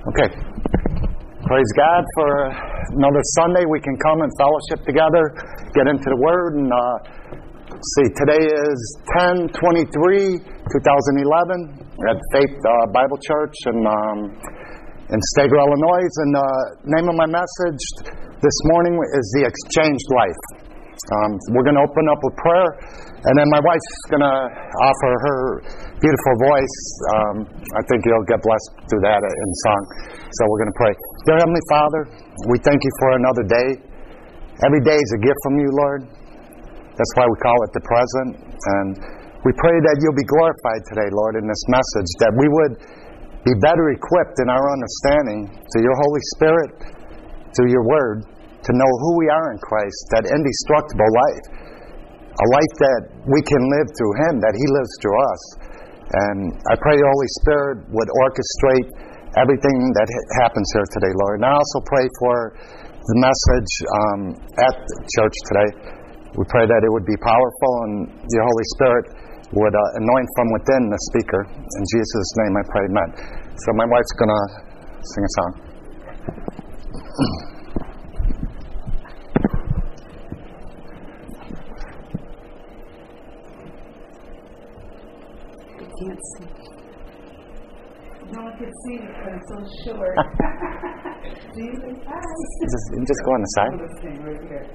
Okay. Praise God for another Sunday. We can come and fellowship together, get into the Word, and see. Today is 10/23/2011. We're at Faith Bible Church in Steger, Illinois. And the name of my message this morning is The Exchanged Life. We're going to open up with prayer, and then my wife's going to offer her beautiful voice. I think you'll get blessed through that in song. So we're going to pray. Dear Heavenly Father, we thank you for another day. Every day is a gift from you, Lord. That's why we call it the present. And we pray that you'll be glorified today, Lord, in this message, that we would be better equipped in our understanding to your Holy Spirit, to your Word, to know who we are in Christ, that indestructible life, a life that we can live through Him, that He lives through us. And I pray your Holy Spirit would orchestrate everything that happens here today, Lord. And I also pray for the message at the church today. We pray that it would be powerful and your Holy Spirit would anoint from within the speaker. In Jesus' name I pray, amen. So my wife's going to sing a song. Can't see. No one can see because it's so short. Just go on the side. Right here.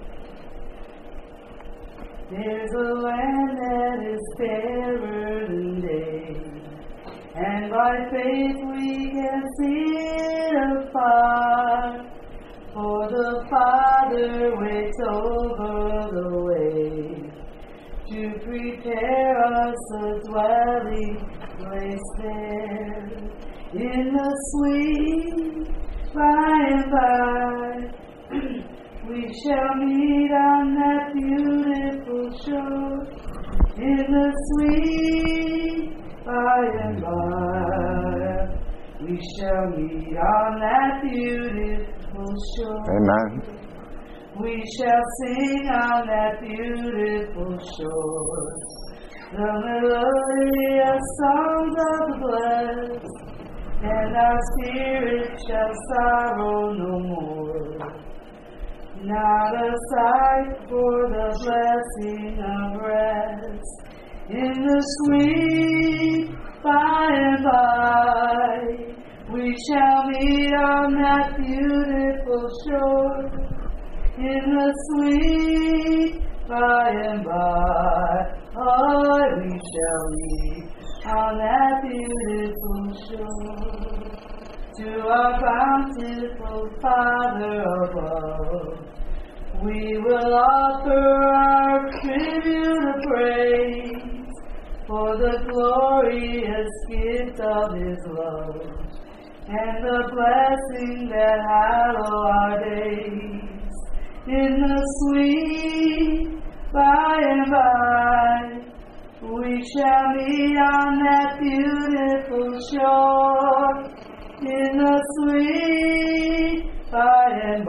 There's a land that is fairer than day, and by faith we can see it afar. For the Father waits over the way to prepare us a dwelling place there. In the sweet by and by, we shall meet on that beautiful shore. In the sweet by and by, we shall meet on that beautiful shore. Amen. We shall sing on that beautiful shore the melodious songs of the blessed, and our spirit shall sorrow no more. Not a sight for the blessing of rest. In the sweet by and by, we shall meet on that beautiful shore. In the sweet by and by, we shall meet on that beautiful shore. To our bountiful Father above, we will offer our tribute of praise for the glorious gift of His love and the blessing that hallow our days. In the sweet by and by, we shall meet on that beautiful shore. In the sweet by and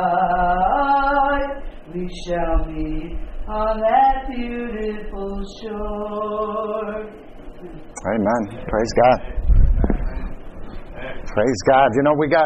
by, we shall meet on that beautiful shore. Amen. Praise God. Praise God. You know, we got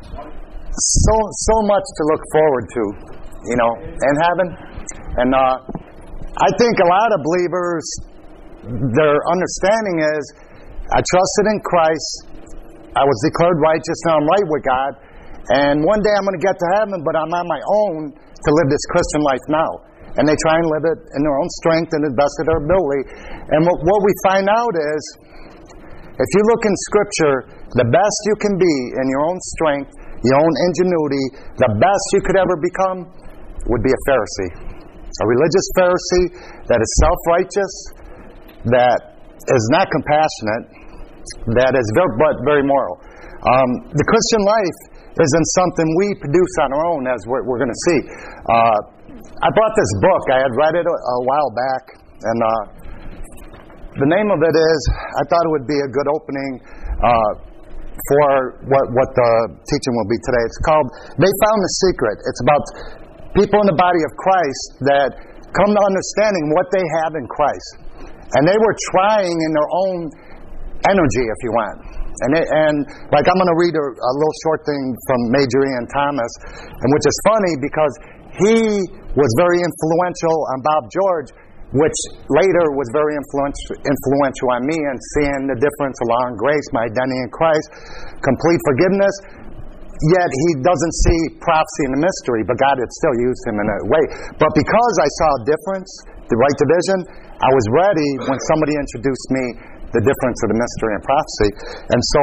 so much to look forward to, you know, in heaven. And I think a lot of believers, their understanding is, I trusted in Christ, I was declared righteous, now I'm right with God, and one day I'm going to get to heaven, but I'm on my own to live this Christian life now. And they try and live it in their own strength and the best of their ability. And what we find out is, if you look in Scripture, the best you can be in your own strength, your own ingenuity, the best you could ever become would be a Pharisee. A religious Pharisee that is self-righteous, that is not compassionate, that is very moral. The Christian life isn't something we produce on our own, as we're going to see. I bought this book. I had read it a while back, and the name of it is, I thought it would be a good opening for what the teaching will be today. It's called They Found the Secret. It's about people in the body of Christ that come to understanding what they have in Christ. And they were trying in their own energy, if you want. And like I'm going to read a little short thing from Major Ian Thomas, and which is funny because he was very influential on Bob George, which later was very influential on me in seeing the difference of law and grace, my identity in Christ, complete forgiveness. Yet he doesn't see prophecy in the mystery, but God had still used him in a way. But because I saw a difference, the right division, I was ready when somebody introduced me the difference of the mystery and prophecy. And so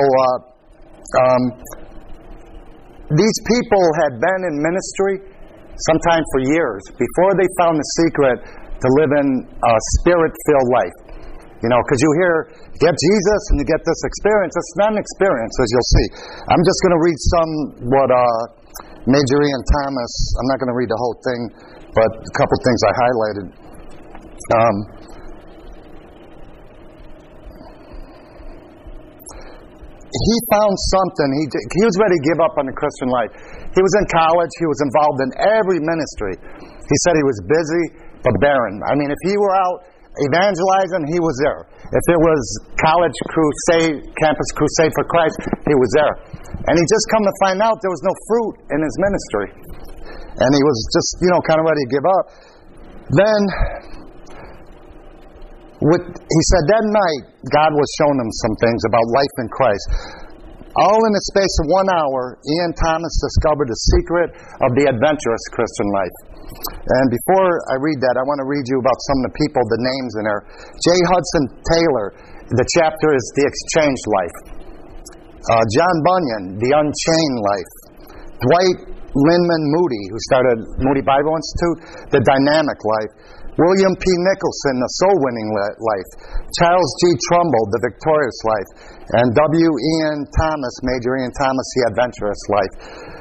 these people had been in ministry sometime for years before they found the secret to live in a spirit-filled life. You know, because you get Jesus and you get this experience. It's not an experience, as you'll see. I'm just going to read what Major Ian Thomas, I'm not going to read the whole thing, but a couple things I highlighted. He found something. He was ready to give up on the Christian life. He was in college. He was involved in every ministry. He said he was busy but barren. I mean, if he were out evangelizing, he was there. If it was college crusade, campus crusade for Christ, he was there. And he just come to find out there was no fruit in his ministry. And he was just, kind of ready to give up. Then, he said that night, God was showing him some things about life in Christ. All in the space of 1 hour, Ian Thomas discovered the secret of the adventurous Christian life. And before I read that, I want to read you about some of the people, the names in there. J. Hudson Taylor, the chapter is The Exchanged Life. John Bunyan, The Unchained Life. Dwight Lyndman Moody, who started Moody Bible Institute, The Dynamic Life. William P. Nicholson, The Soul-Winning Life. Charles G. Trumbull, The Victorious Life. And W. Ian Thomas, Major Ian Thomas, The Adventurous Life.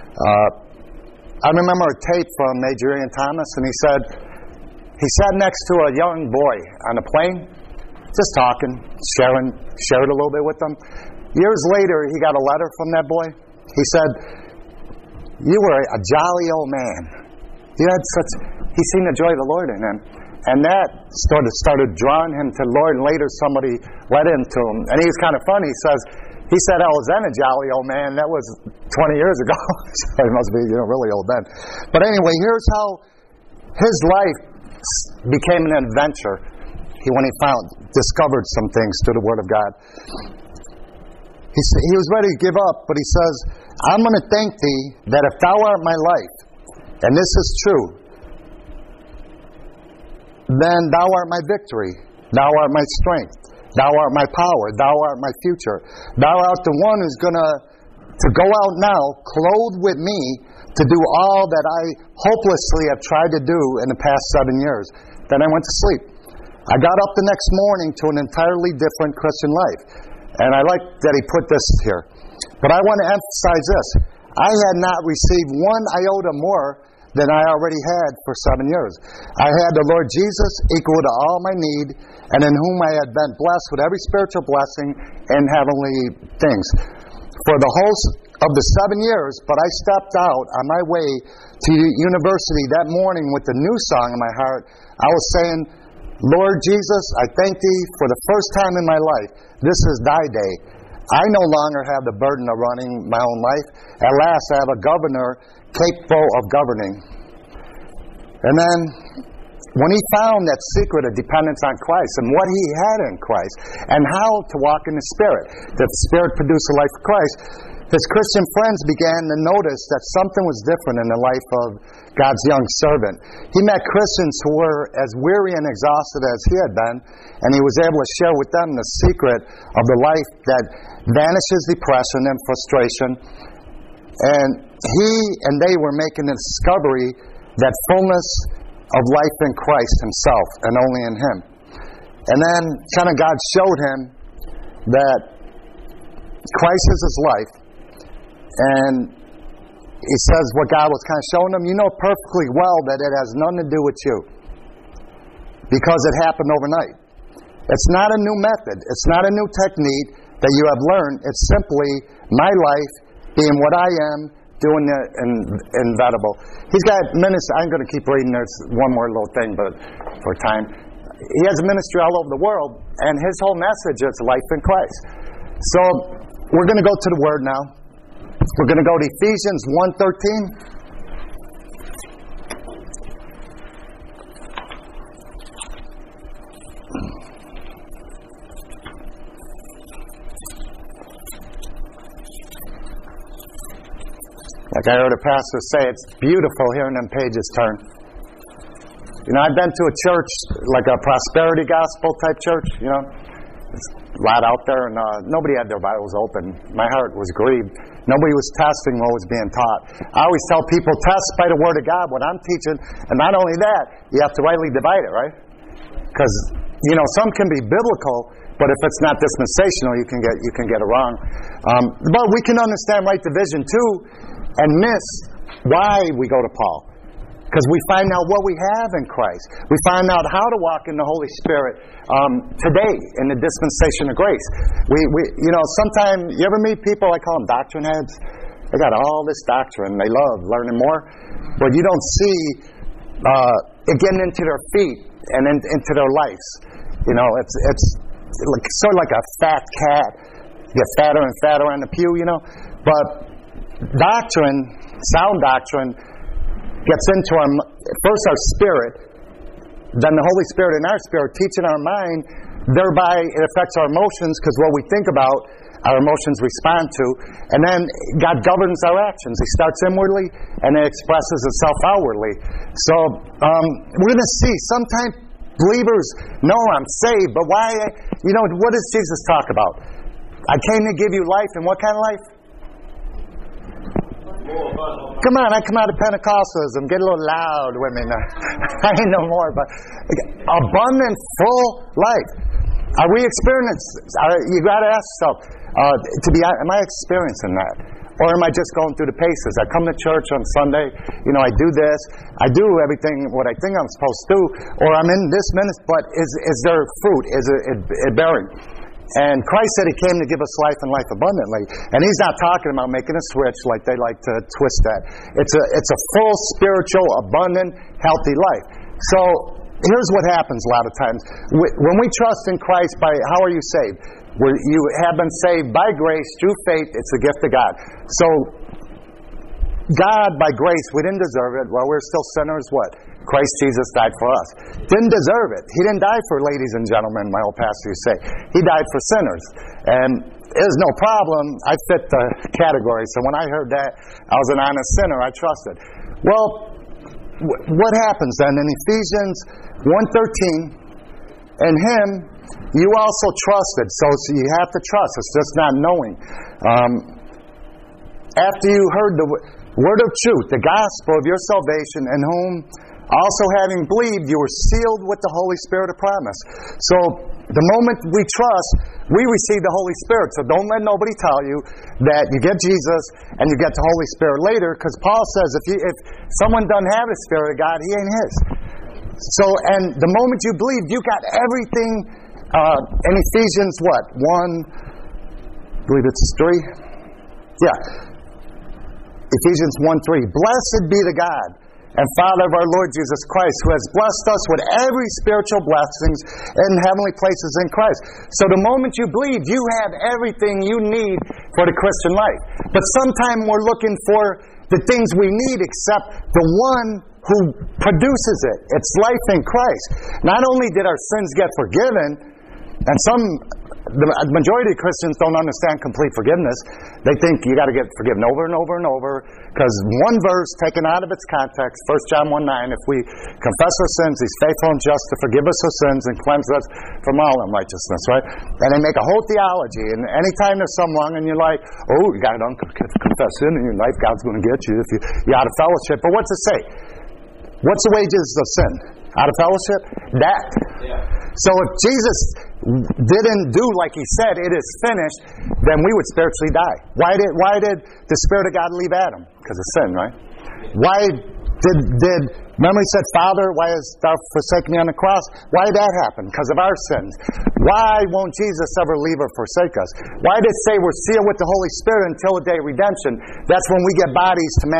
I remember a tape from Major Ian Thomas, and he said he sat next to a young boy on a plane, just talking, shared a little bit with them. Years later, he got a letter from that boy. He said, "You were a jolly old man. He seen the joy of the Lord in him." And that started drawing him to the Lord, and later somebody led him to him. And he was kind of funny. He said, I was then a jolly old man. That was 20 years ago. So he must be, really old then. But anyway, here's how his life became an adventure. When he discovered some things through the Word of God. He was ready to give up, but he says, I'm going to thank thee that if thou art my life, and this is true, then thou art my victory, thou art my strength, thou art my power, thou art my future. Thou art the one who's going to go out now, clothed with me, to do all that I hopelessly have tried to do in the past 7 years. Then I went to sleep. I got up the next morning to an entirely different Christian life. And I like that he put this here. But I want to emphasize this. I had not received one iota more than I already had for 7 years. I had the Lord Jesus equal to all my need, and in whom I had been blessed with every spiritual blessing and heavenly things. For the whole of the 7 years, but I stepped out on my way to university that morning with a new song in my heart. I was saying, Lord Jesus, I thank thee for the first time in my life. This is thy day. I no longer have the burden of running my own life. At last I have a governor capable of governing. And then, when he found that secret of dependence on Christ and what he had in Christ and how to walk in the Spirit, that the Spirit produced a life of Christ, his Christian friends began to notice that something was different in the life of God's young servant. He met Christians who were as weary and exhausted as he had been, and he was able to share with them the secret of the life that vanishes depression and frustration. And he and they were making the discovery that fullness of life in Christ himself and only in him. And then kind of God showed him that Christ is his life. And he says what God was kind of showing him, you know perfectly well that it has nothing to do with you. Because it happened overnight. It's not a new method. It's not a new technique that you have learned. It's simply my life being what I am, doing the inevitable. He's got minutes. I'm going to keep reading. There's one more little thing, but for time. he has a ministry all over the world, and his whole message is life in Christ. So we're going to go to the Word now. We're going to go to Ephesians 1:13. Like I heard a pastor say, it's beautiful hearing them pages turn. You know, I've been to a church, like a prosperity gospel type church, you know. It's a lot out there, and nobody had their Bibles open. My heart was grieved. Nobody was testing what was being taught. I always tell people, test by the Word of God what I'm teaching. And not only that, you have to rightly divide it, right? Because, you know, some can be biblical, but if it's not dispensational, you can get it wrong. But we can understand right division too, and miss why we go to Paul. Because we find out what we have in Christ. We find out how to walk in the Holy Spirit today in the dispensation of grace. We you know, sometimes, you ever meet people, I call them doctrine heads? They got all this doctrine. They love learning more. But you don't see it getting into their feet and into their lives. You know, it's like, sort of like a fat cat. Get fatter and fatter on the pew, you know. But doctrine, sound doctrine, gets into first our spirit, then the Holy Spirit in our spirit, teaching our mind, thereby it affects our emotions, because what we think about, our emotions respond to, and then God governs our actions. He starts inwardly, and it expresses itself outwardly. So, we're going to see, sometimes believers know I'm saved, but why, you know, what does Jesus talk about? I came to give you life, and what kind of life? Come on, I come out of Pentecostalism, get a little loud with me now. I ain't no more, but abundant, full life. Are we experiencing? You got to ask yourself, am I experiencing that? Or am I just going through the paces? I come to church on Sunday, you know, I do this, I do everything what I think I'm supposed to do, or I'm in this ministry, but is there fruit? Is it bearing? And Christ said He came to give us life and life abundantly. And He's not talking about making a switch like they like to twist that. It's a full, spiritual, abundant, healthy life. So here's what happens a lot of times. When we trust in Christ, how are you saved? You have been saved by grace through faith. It's a gift of God. So God, by grace, we didn't deserve it. While we're still sinners, what? Christ Jesus died for us. Didn't deserve it. He didn't die for ladies and gentlemen, my old pastor used to say. He died for sinners. And there's no problem. I fit the category. So when I heard that, I was an honest sinner. I trusted. Well, what happens then? In Ephesians 1:13, in Him, you also trusted. So you have to trust. It's just not knowing. After you heard the word of truth, the gospel of your salvation, in whom also having believed, you were sealed with the Holy Spirit of promise. So the moment we trust, we receive the Holy Spirit. So don't let nobody tell you that you get Jesus and you get the Holy Spirit later, because Paul says if someone doesn't have the Spirit of God, he ain't his. So, and the moment you believe, you got everything in Ephesians 1, I believe it's 3. Yeah. Ephesians 1:3. Blessed be the God and Father of our Lord Jesus Christ, who has blessed us with every spiritual blessings in heavenly places in Christ. So the moment you believe, you have everything you need for the Christian life. But sometimes we're looking for the things we need except the one who produces it. It's life in Christ. Not only did our sins get forgiven, and the majority of Christians don't understand complete forgiveness. They think you got to get forgiven over and over and over, because one verse taken out of its context, 1 John 1:9, if we confess our sins, He's faithful and just to forgive us our sins and cleanse us from all unrighteousness, right? And they make a whole theology, and anytime there's some wrong and you're like, oh, you got to confess sin in your life, God's going to get you if you're out of fellowship. But what's it say? What's the wages of sin? Out of fellowship? That. Yeah. So if Jesus didn't do like He said, it is finished, then we would spiritually die. Why did the Spirit of God leave Adam? Because of sin, right? Why did remember He said, Father, why hast thou forsaken me on the cross? Why did that happen? Because of our sins. Why won't Jesus ever leave or forsake us? Why did it say we're sealed with the Holy Spirit until the day of redemption? That's when we get bodies to match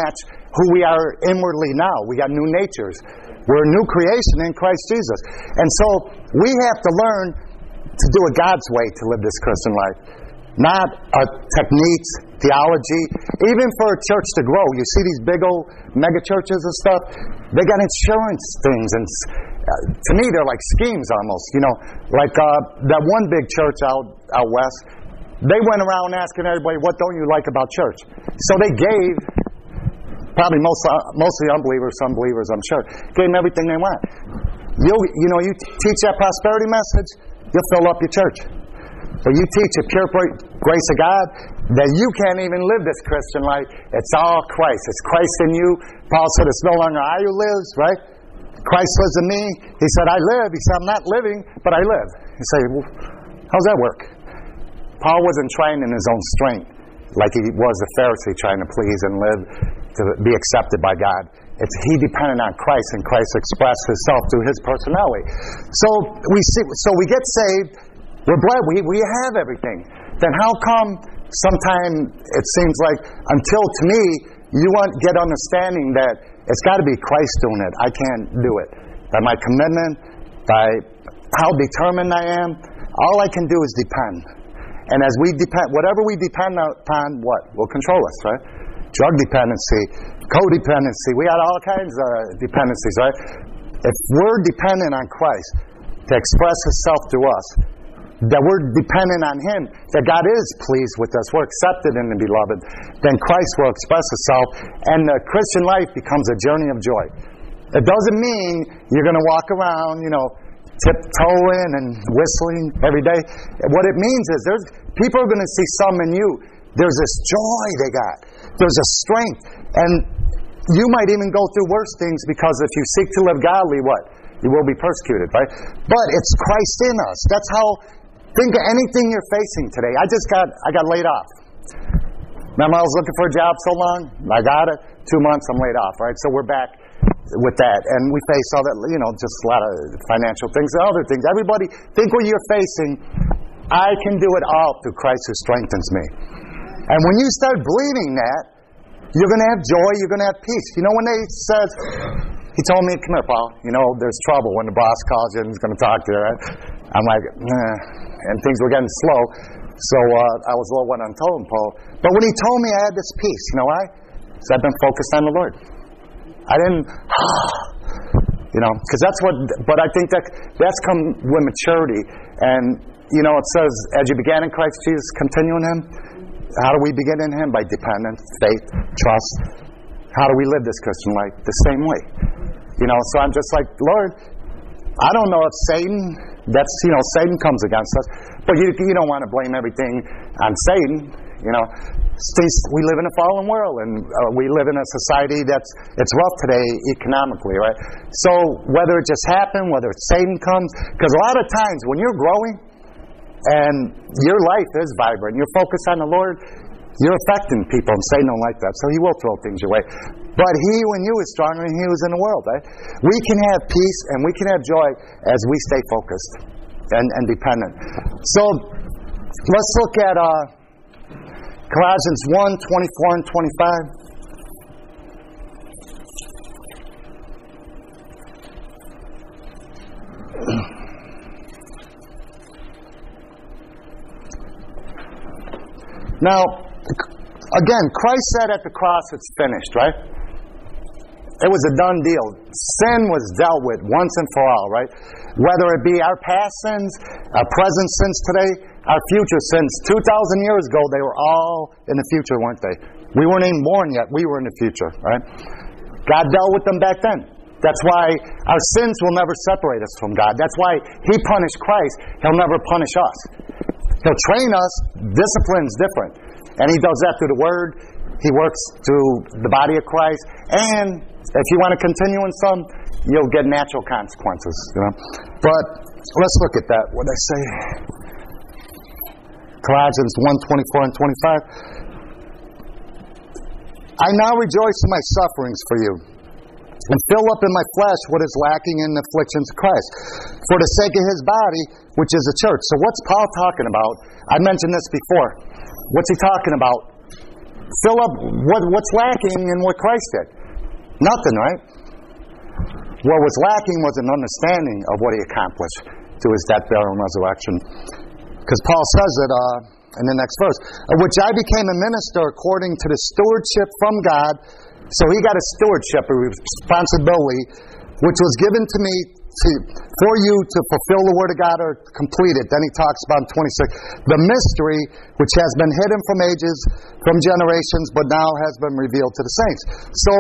who we are inwardly now. We got new natures. We're a new creation in Christ Jesus. And so we have to learn to do it God's way to live this Christian life. Not techniques, theology. Even for a church to grow, you see these big old mega churches and stuff, they got insurance things. And to me, they're like schemes almost. Like that one big church out west, they went around asking everybody, what don't you like about church? So they gave, probably mostly unbelievers, some believers, I'm sure, gave them everything they want. You teach that prosperity message, you'll fill up your church. But you teach a pure grace of God, that you can't even live this Christian life. It's all Christ. It's Christ in you. Paul said it's no longer I who lives, right? Christ lives in me. He said, I live. He said, I'm not living, but I live. You say, well, how's that work? Paul wasn't trying in his own strength, like he was a Pharisee trying to please and live to be accepted by God. He depended on Christ, and Christ expressed himself through his personality. So we get saved. We're blessed. We have everything. Then how come sometimes it seems like, until to me, you get understanding that it's got to be Christ doing it. I can't do it. By my commitment, by how determined I am, all I can do is depend. And as we depend, whatever we depend upon, what? Will control us, right? Drug dependency, codependency. We got all kinds of dependencies, right? If we're dependent on Christ to express himself through us, that we're dependent on him, that God is pleased with us, we're accepted in the beloved, then Christ will express himself, and the Christian life becomes a journey of joy. It doesn't mean you're going to walk around, tiptoeing and whistling every day. What it means is people are going to see something in you. There's this joy they got. There's a strength. And you might even go through worse things, because if you seek to live godly, what? You will be persecuted, right? But it's Christ in us. That's how. Think of anything you're facing today. I got laid off. Remember, I was looking for a job so long? I got it. 2 months, I'm laid off, right? So we're back with that. And we face all that, just a lot of financial things and other things. Everybody, think what you're facing. I can do it all through Christ who strengthens me. And when you start believing that, you're going to have joy, you're going to have peace. When they says, he told me, come here, Paul, there's trouble when the boss calls you and he's going to talk to you, right? I'm like, and things were getting slow. So I was a little wet on told him, Paul. But when he told me I had this peace, you know why? Because I've been focused on the Lord. I didn't, because that's what, but I think that's come with maturity. And, it says, as you began in Christ Jesus, continue in him. How do we begin in him? By dependence, faith, trust. How do we live this Christian life? The same way. So I'm just like, Lord, I don't know if Satan comes against us, but you don't want to blame everything on Satan. We live in a fallen world, and we live in a society it's rough today economically, right? So whether it just happened, whether Satan comes, because a lot of times when you're growing and your life is vibrant, you're focused on the Lord, you're affecting people, and Satan don't like that, so he will throw things your way. But he in you is stronger than he who's in the world, right? We can have peace and we can have joy as we stay focused and dependent. So let's look at Colossians 1, 24 and 25. Now, again, Christ said at the cross, it's finished, right? It was a done deal. Sin was dealt with once and for all, right? Whether it be our past sins, our present sins today, our future sins. 2,000 years ago, they were all in the future, weren't they? We weren't even born yet. We were in the future, right? God dealt with them back then. That's why our sins will never separate us from God. That's why he punished Christ. He'll never punish us. He'll train us. Discipline's different. And he does that through the Word. He works through the body of Christ. And if you want to continue in some, you'll get natural consequences. But let's look at that. What did I say? Colossians 1, 24 and 25. I now rejoice in my sufferings for you, and fill up in my flesh what is lacking in the afflictions of Christ, for the sake of his body, which is the church. So what's Paul talking about? I mentioned this before. What's he talking about? Fill up what's lacking in what Christ did. Nothing, right? What was lacking was an understanding of what he accomplished through his death, burial, and resurrection. Because Paul says it in the next verse, which I became a minister according to the stewardship from God. So he got a stewardship, a responsibility, which was given to me for you to fulfill the word of God or complete it. Then he talks about in 26, the mystery which has been hidden from ages, from generations, but now has been revealed to the saints. So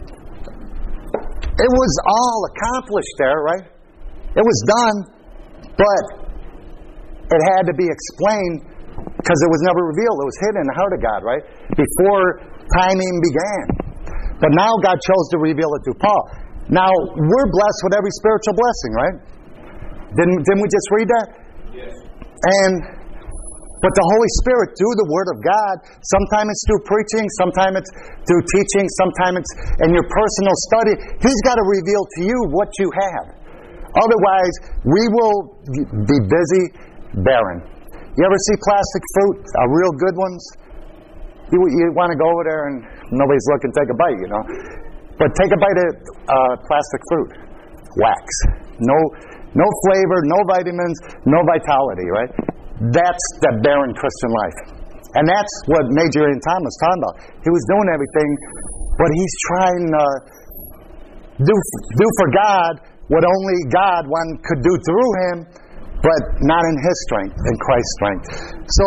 it was all accomplished there, right? It was done, but it had to be explained because it was never revealed. It was hidden in the heart of God, right? Before timing began. But now God chose to reveal it through Paul. Now, we're blessed with every spiritual blessing, right? Didn't we just read that? Yes. But the Holy Spirit, through the Word of God, sometimes it's through preaching, sometimes it's through teaching, sometimes it's in your personal study. He's got to reveal to you what you have. Otherwise, we will be busy barren. You ever see plastic fruit, real good ones? You want to go over there and nobody's looking, take a bite, you know. But take a bite of plastic fruit. Wax. No flavor, no vitamins, no vitality, right? That's the barren Christian life. And that's what Major Ian Thomas was talking about. He was doing everything, but he's trying to do for God what only God could do through him, but not in his strength, in Christ's strength. So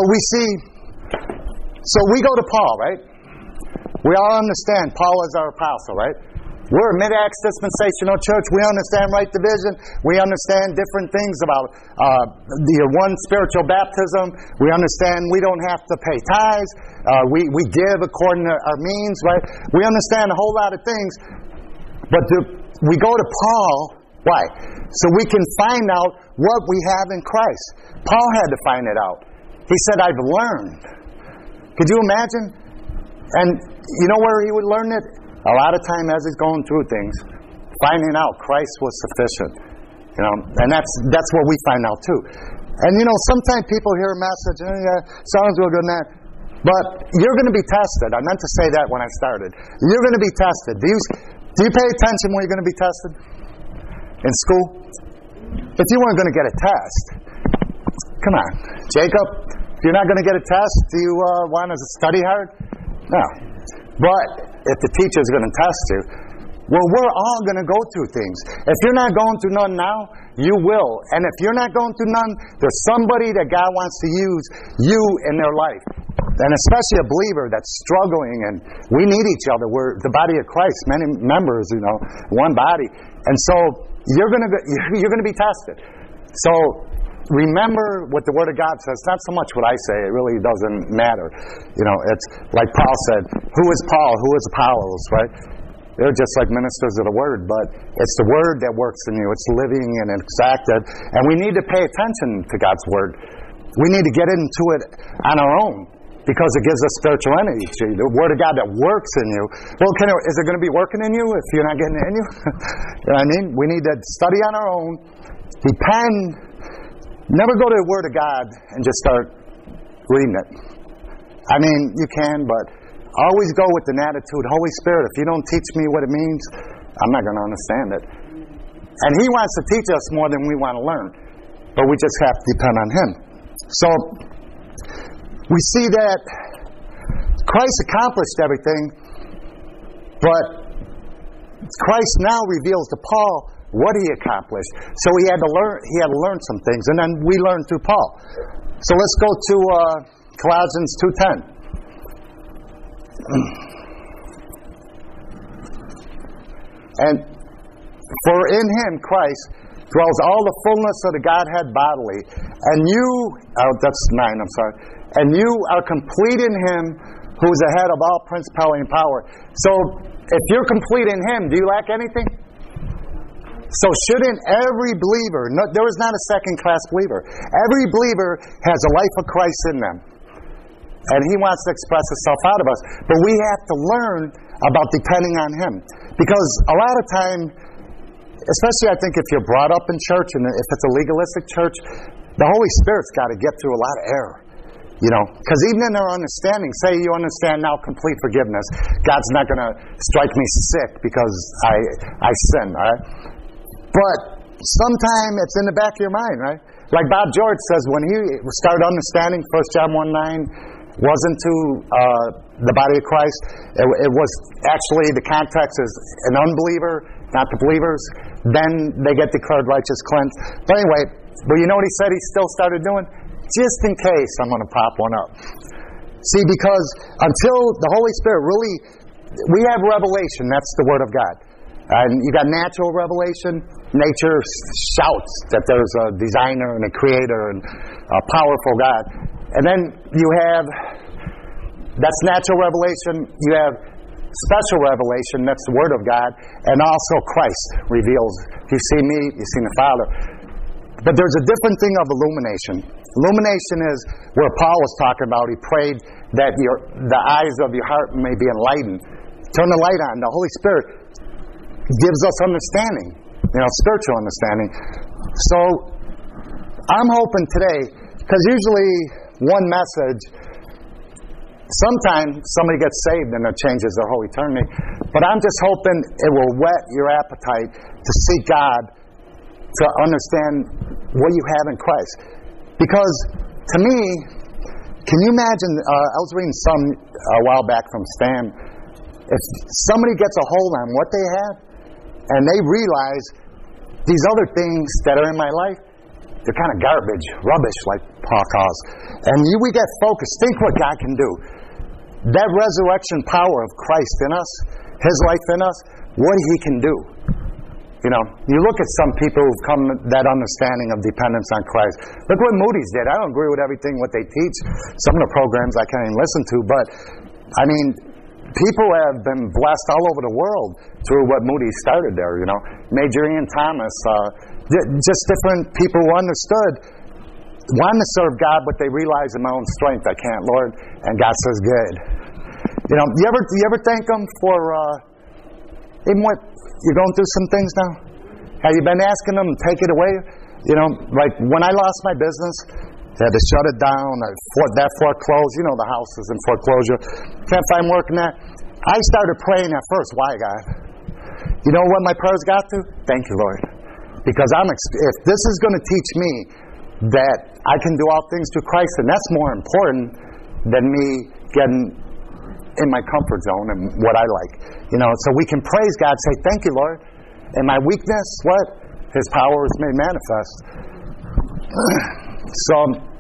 we go to Paul, right? We all understand Paul is our apostle, right? We're a mid-Acts dispensational church. We understand right division. We understand different things about the one spiritual baptism. We understand we don't have to pay tithes. We give according to our means, right? We understand a whole lot of things. But we go to Paul, why? So we can find out what we have in Christ. Paul had to find it out. He said, I've learned. Could you imagine? And you know where he would learn it? A lot of time as he's going through things, finding out Christ was sufficient. You know, and that's what we find out too. And you know, sometimes people hear a message, yeah, sounds real good and that. But you're going to be tested. I meant to say that when I started. You're going to be tested. Do you pay attention when you're going to be tested? In school? If you weren't going to get a test, come on. Jacob, if you're not going to get a test, do you want to study hard? No. But if the teacher's going to test you, well, we're all going to go through things. If you're not going through none now, you will. And if you're not going through none, there's somebody that God wants to use you in their life. And especially a believer that's struggling, and we need each other. We're the body of Christ, many members, you know, one body. And so you're going to be tested. So remember what the Word of God says. Not so much what I say. It really doesn't matter. You know, it's like Paul said, who is Paul? Who is Apollos, right? They're just like ministers of the Word, but it's the Word that works in you. It's living and it's active. And we need to pay attention to God's Word. We need to get into it on our own because it gives us spiritual energy. The Word of God that works in you. Well, is it going to be working in you if you're not getting it in you? You know what I mean? We need to study on our own, depend. Never go to the Word of God and just start reading it. I mean, you can, but always go with an attitude, Holy Spirit, if you don't teach me what it means, I'm not going to understand it. And He wants to teach us more than we want to learn. But we just have to depend on Him. So, we see that Christ accomplished everything, but Christ now reveals to Paul what he accomplished. So he had to learn some things, and then we learn through Paul. So let's go to Colossians 2:10. And for in him, Christ, dwells all the fullness of the Godhead bodily. And you, that's 9, I'm sorry. And you are complete in him who is the head of all principality and power. So if you're complete in him, do you lack anything? So shouldn't every believer, there is not a second-class believer. Every believer has a life of Christ in them. And he wants to express himself out of us. But we have to learn about depending on him. Because a lot of time, especially I think if you're brought up in church and if it's a legalistic church, the Holy Spirit's got to get through a lot of error. Because even in our understanding, say you understand now complete forgiveness, God's not going to strike me sick because I sin, all right? But sometimes it's in the back of your mind, right? Like Bob George says, when he started understanding 1 John 1:9 wasn't to the body of Christ, it was actually, the context is an unbeliever, not the believers, then they get declared righteous, cleansed. But anyway, but you know what he said he still started doing? Just in case I'm going to pop one up. See, because until the Holy Spirit really, we have revelation, that's the Word of God. And you got natural revelation. Nature shouts that there's a designer and a creator and a powerful God. And then you have, that's natural revelation. You have special revelation, that's the Word of God. And also Christ reveals, if you see me, you've seen the Father. But there's a different thing of illumination. Illumination is where Paul was talking about. He prayed that the eyes of your heart may be enlightened. Turn the light on. The Holy Spirit gives us understanding, spiritual understanding. So I'm hoping today, because usually one message, sometimes somebody gets saved and it changes their whole eternity. But I'm just hoping it will whet your appetite to seek God, to understand what you have in Christ. Because to me, can you imagine, I was reading some a while back from Stan, if somebody gets a hold on what they have, and they realize these other things that are in my life, they're kind of garbage, rubbish, like Paul calls. And we get focused. Think what God can do. That resurrection power of Christ in us, His life in us, what He can do. You look at some people who've come to that understanding of dependence on Christ. Look what Moody's did. I don't agree with everything what they teach. Some of the programs I can't even listen to. But, people have been blessed all over the world through what Moody started there, Major Ian Thomas, just different people who understood, wanted to serve God, but they realized in my own strength, I can't, Lord. And God says, good. You ever thank Him for, even what, you're going through some things now? Have you been asking Him to take it away? Like when I lost my business, they had to shut it down. That foreclosed. The house is in foreclosure. Can't find work in that. I started praying at first. Why, God? You know what my prayers got to? Thank you, Lord. Because if this is going to teach me that I can do all things through Christ, then that's more important than me getting in my comfort zone and what I like. So we can praise God, say, thank you, Lord. In my weakness, what? His power is made manifest. So,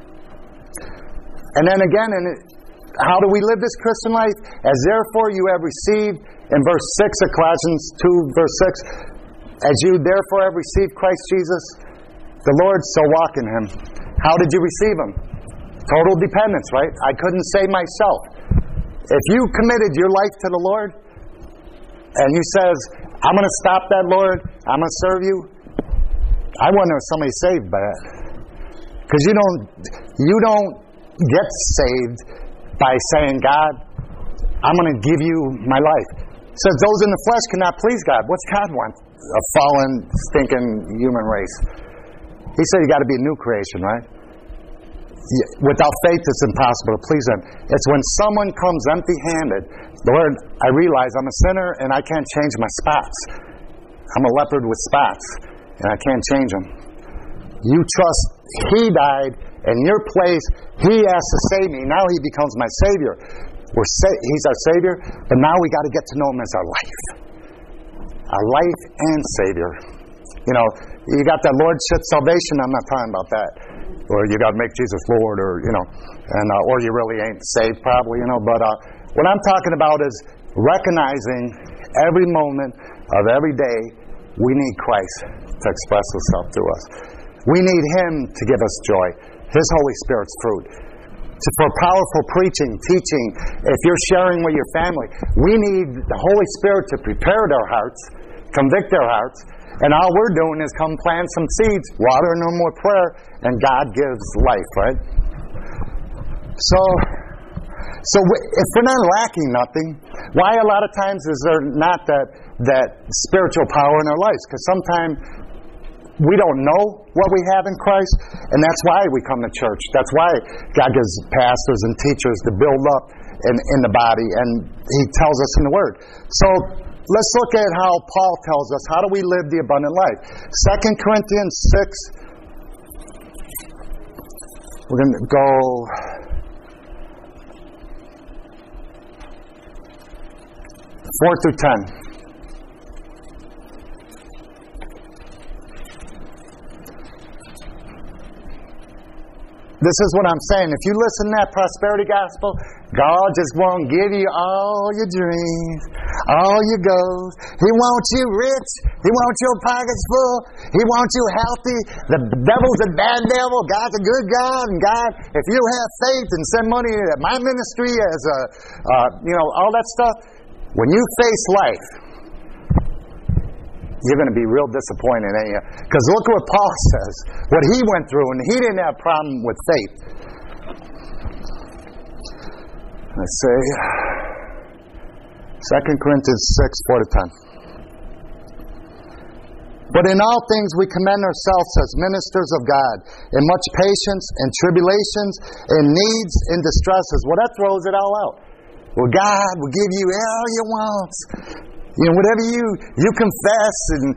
and then again, how do we live this Christian life? As therefore you have received, in verse 6 of Colossians 2, verse 6, as you therefore have received Christ Jesus, the Lord, so walk in Him. How did you receive Him? Total dependence, right? I couldn't save myself. If you committed your life to the Lord, and you says, I'm going to stop that, Lord, I'm going to serve you, I wonder if somebody's saved by that. Because you don't get saved by saying, God, I'm going to give you my life. It says those in the flesh cannot please God. What's God want? A fallen, stinking human race. He said you got to be a new creation, right? Without faith, it's impossible to please Him. It's when someone comes empty-handed, Lord, I realize I'm a sinner and I can't change my spots. I'm a leopard with spots and I can't change them. You trust He died in your place. He has to save me. Now He becomes my Savior. He's our Savior, but now we got to get to know Him as our life. Our life and Savior. You got that Lordship salvation. I'm not talking about that. Or you got to make Jesus Lord, or or you really ain't saved, probably. But what I'm talking about is recognizing every moment of every day we need Christ to express Himself to us. We need Him to give us joy. His Holy Spirit's fruit. For powerful preaching, teaching, if you're sharing with your family, we need the Holy Spirit to prepare their hearts, convict their hearts, and all we're doing is come plant some seeds, water no more prayer, and God gives life, right? So if we're not lacking nothing, why a lot of times is there not that spiritual power in our lives? Because sometimes we don't know what we have in Christ, and that's why we come to church. That's why God gives pastors and teachers to build up in the body, and He tells us in the Word. So let's look at how Paul tells us, how do we live the abundant life? 2 Corinthians 6. We're going to go... Four through 10. This is what I'm saying. If you listen to that prosperity gospel, God just won't give you all your dreams, all your goals. He wants you rich. He wants your pockets full. He wants you healthy. The devil's a bad devil. God's a good God. And God, if you have faith and send money to my ministry as all that stuff, when you face life, you're going to be real disappointed, ain't you? Because look what Paul says, what he went through, and he didn't have a problem with faith. Let's say 2 Corinthians 6, 4-10. But in all things we commend ourselves as ministers of God, in much patience and tribulations, in needs and distresses. Well, that throws it all out. Well, God will give you all you want. Whatever you confess, and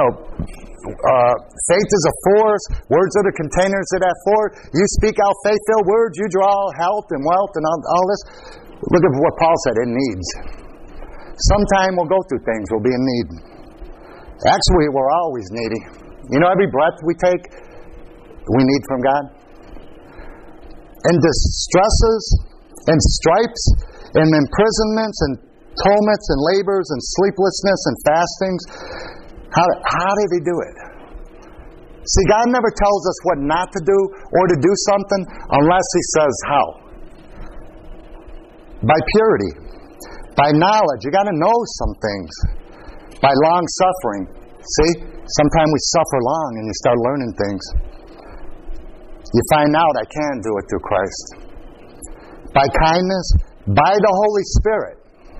faith is a force. Words are the containers of that force. You speak out faith-filled words. You draw health and wealth and all this. Look at what Paul said. It needs. Sometime we'll go through things. We'll be in need. Actually, we're always needy. Every breath we take, we need from God. And distresses and stripes and imprisonments and torments and labors and sleeplessness and fastings. How did He do it? See, God never tells us what not to do or to do something unless He says how. By purity. By knowledge. You got to know some things. By long suffering. See? Sometimes we suffer long and you start learning things. You find out I can do it through Christ. By kindness. By the Holy Spirit.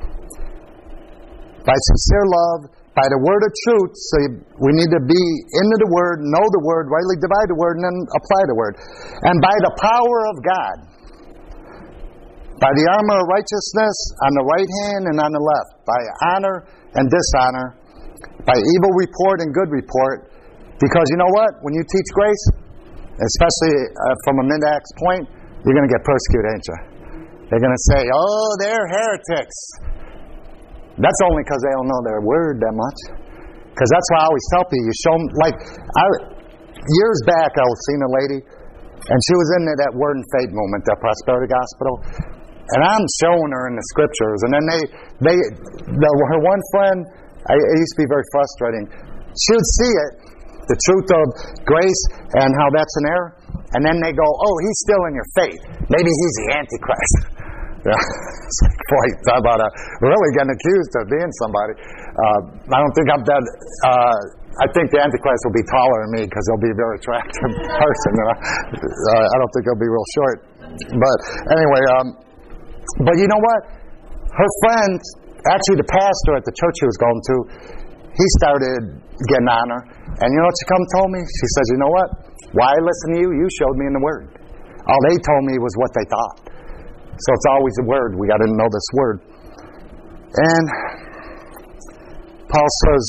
By sincere love, by the word of truth. So we need to be into the word, know the word, rightly divide the word, and then apply the word. And by the power of God. By the armor of righteousness on the right hand and on the left. By honor and dishonor. By evil report and good report. Because you know what? When you teach grace, especially from a mid-acts point, you're going to get persecuted, ain't you? They're going to say, oh, they're heretics. That's only because they don't know their word that much. Because that's why I always tell people, you show them, years back I was seeing a lady, and she was in that word and faith movement, that prosperity gospel, and I'm showing her in the scriptures, and then her one friend, it used to be very frustrating, she would see it, the truth of grace and how that's an error, and then they go, oh, he's still in your faith. Maybe he's the Antichrist. Yeah. It's like, boy, talk about really getting accused of being somebody. I don't think I'm that. I think the Antichrist will be taller than me because he'll be a very attractive person. I don't think he'll be real short. But anyway, but you know what? Her friend, actually the pastor at the church she was going to, he started getting on her. And you know what she told me? She says, you know what? Why I listen to you? You showed me in the Word. All they told me was what they thought. So it's always a word. We got to know this word. And Paul says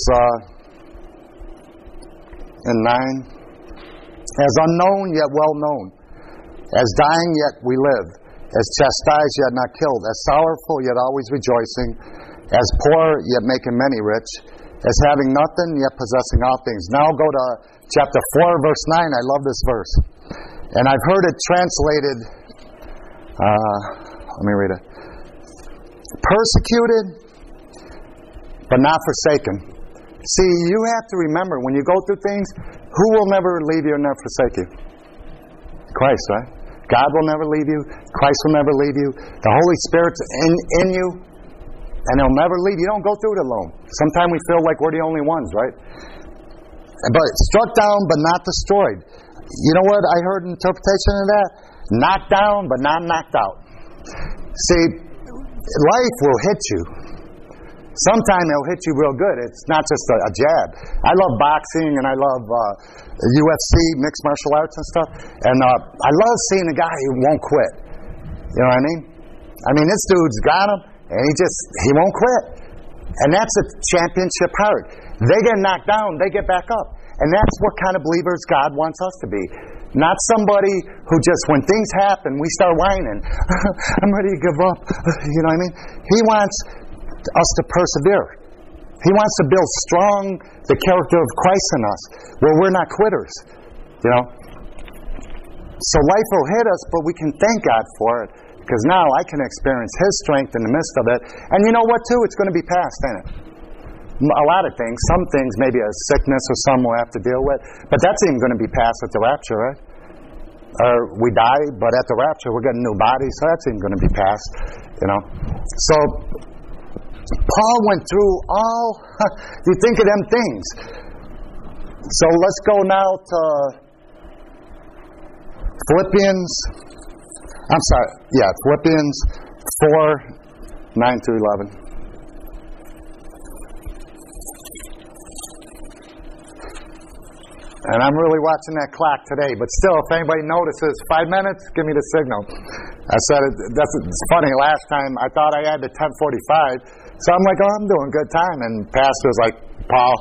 in 9, as unknown yet well known, as dying yet we live, as chastised yet not killed, as sorrowful yet always rejoicing, as poor yet making many rich, as having nothing yet possessing all things. Now go to chapter 4, verse 9. I love this verse. And I've heard it translated... let me read it. Persecuted, but not forsaken. See, you have to remember, when you go through things, who will never leave you and never forsake you? Christ, right? God will never leave you. Christ will never leave you. The Holy Spirit's in you, and He'll never leave you. You don't go through it alone. Sometimes we feel like we're the only ones, right? But struck down, but not destroyed. You know what I heard an interpretation of that? Knocked down, but not knocked out. See, life will hit you. Sometimes it'll hit you real good. It's not just a jab. I love boxing and I love UFC, mixed martial arts and stuff. And I love seeing a guy who won't quit. You know what I mean? I mean, this dude's got him, and he won't quit. And that's a championship heart. They get knocked down, they get back up. And that's what kind of believers God wants us to be. Not somebody who just, when things happen, we start whining. I'm ready to give up. You know what I mean? He wants us to persevere. He wants to build strong the character of Christ in us, where we're not quitters. You know? So life will hit us, but we can thank God for it, because now I can experience His strength in the midst of it. And you know what, too? It's going to be past, ain't it? A lot of things. Some things, maybe a sickness or some we'll have to deal with. But that's even going to be past at the rapture, right? Or we die, but at the rapture we're getting new bodies, so that's even going to be past. You know? So Paul went through all, you think of them things. So let's go now to Philippians 4:9-11. And I'm really watching that clock today. But still, if anybody notices, 5 minutes, give me the signal. I said, it's funny, last time I thought I had the 10:45. So I'm like, I'm doing good time. And Pastor was like, Paul,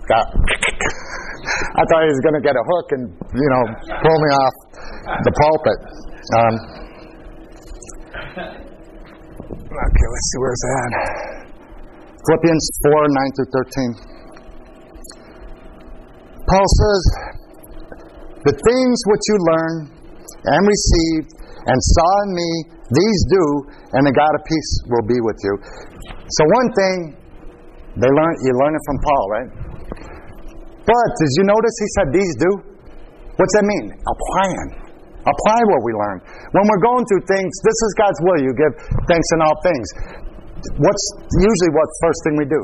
I thought he was going to get a hook and, pull me off the pulpit. Okay, let's see, where's that? Philippians 4:9-13. Paul says, the things which you learned and received and saw in me, these do, and the God of peace will be with you. So one thing, you learn it from Paul, right? But did you notice he said these do? What's that mean? Apply what we learn. When we're going through things, this is God's will. You give thanks in all things. What's usually what first thing we do?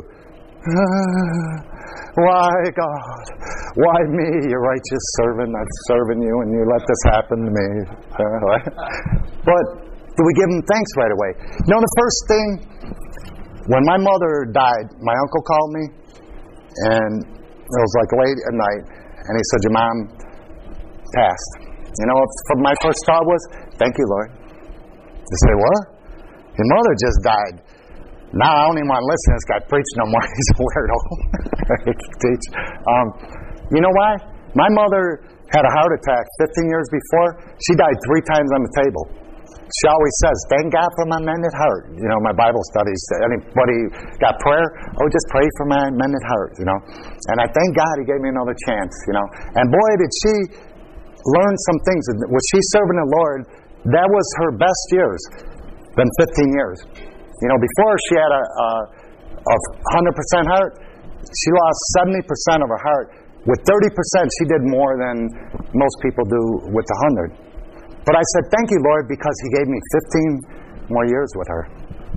Why, God? Why me, your righteous servant? I'm serving you, and you let this happen to me. But do we give Him thanks right away? The first thing, when my mother died, my uncle called me, and it was like late at night, and he said, your mom passed. My first thought was, thank you, Lord. They say, what? Your mother just died. Now I don't even want to listen to this guy preach no more. He's a weirdo. Teach. You know why? My mother had a heart attack 15 years before. She died 3 times on the table. She always says, thank God for my mended heart. My Bible studies, anybody got prayer? Oh, just pray for my mended heart, And I thank God He gave me another chance, And boy, did she learn some things. Was she serving the Lord? That was her best years than 15 years. Before she had a 100% heart, she lost 70% of her heart. With 30%, she did more than most people do with 100. But I said, thank you, Lord, because He gave me 15 more years with her.